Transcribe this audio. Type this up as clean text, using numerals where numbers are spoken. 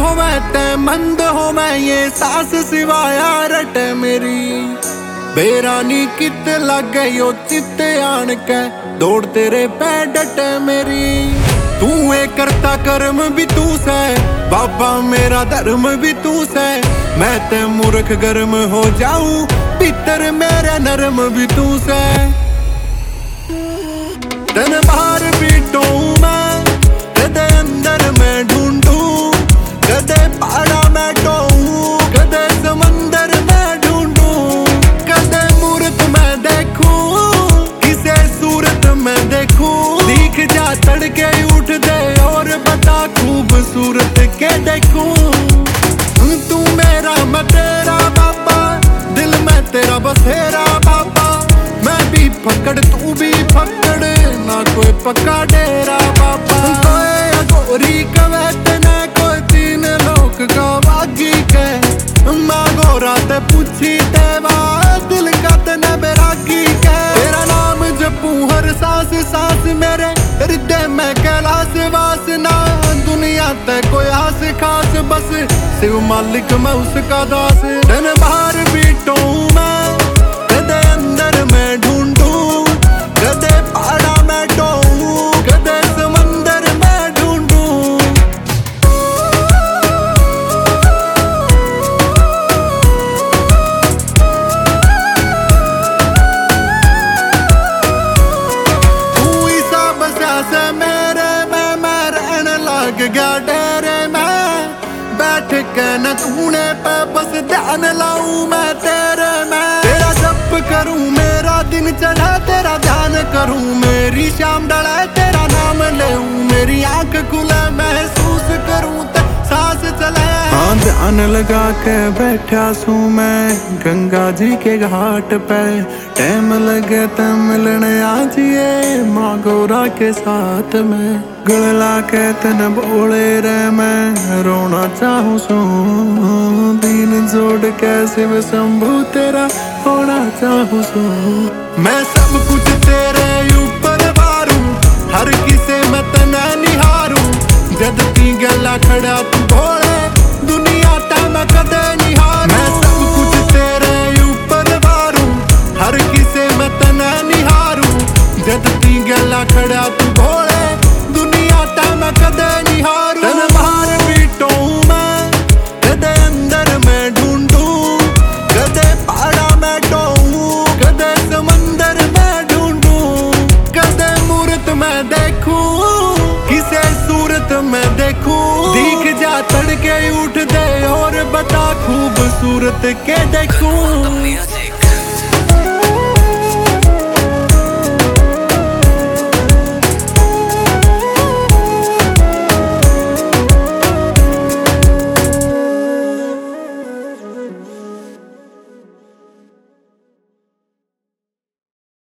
हो मैं ते मंद हो मैं ये सांस सिवाया रट मेरी बेरानी कित लग गई ओ चित आन के दौड़ तेरे पे डट मेरी तू ए करता कर्म भी तू से बाबा मेरा धर्म भी तू से मैं ते मूर्ख गर्म हो जाऊं भीतर मेरे नरम भी तू से तन बाहर पीटू मैं कदे अंदर मैं ढूंढू कदे पहाड़ा मैं टोऊं कदे समंदर मैं ढूंढू कदे मूर्त मैं देखूं किसे सूरत मैं देखूं दिख जा तड़के उठ दे और बता खूबसूरत के देखूं तू मेरा मैं तेरा बाबा दिल में तेरा बसेरा बाबा मैं भी फकड़ तू भी फकड़ ना कोई पक्का डेरा बाबा कोई गोरी कवैत न कोई तीन लोक का बागी के मांगो रात पूछी तेवा दिल का तने बैरागी के तेरा नाम जपू हर सांस सांस मेरे हृदय में कैलाश वासना दुनिया ते कोई आस खास बस शिव मालिक मैं उसका दास धन बाहर बीटू मैं कदे अंदर मैं ढूंढू कदे पहाड़ा मैं टोऊं कदे समंदर मैं ढूंढू तू ही सब से मेरे मैं रहने लग गया डेरे में बैठ के न तूने पे बस ध्यान लाऊं मैं तेरे में तेरा जप करूं मेरा दिन चढ़ा तेरा ध्यान करूं मेरी शाम डले तेरा नाम लेऊं मेरी आंख खुले महसूस करूं ते सांस चले हाँ ध्यान लगा के बैठा सू मैं गंगा जी के घाट पे टाइम लगे तो मिलने आजिए माँ गौरा के साथ में गला के तन बोले रे मैं रोना चाहूं सू दीन जोड़ के शिव शंभु तेरा होना चाहूं सू मैं सब कुछ तेरे ऊपर वारूं हर किसे मैं तना निहारूं जद ती गला खड़ा तू भोले दुनिया ता मैं कदे निहारूं मैं सब कुछ तेरे ऊपर वारूं हर किसे मैं तना निहारूं जद ती गला खड़ा तू भोले दुनिया ता मैं कदे निहारूं तन बाहर बीटू मैं कदे अंदर मैं ढूंढू कदे पहाड़ा मैं टोऊं कदे समंदर मैं ढूंढू कदे मूर्त मैं देखूं किसे सूरत मैं देखूं दिख जा तड़के उठ दे और बता खूबसूरत के देखूं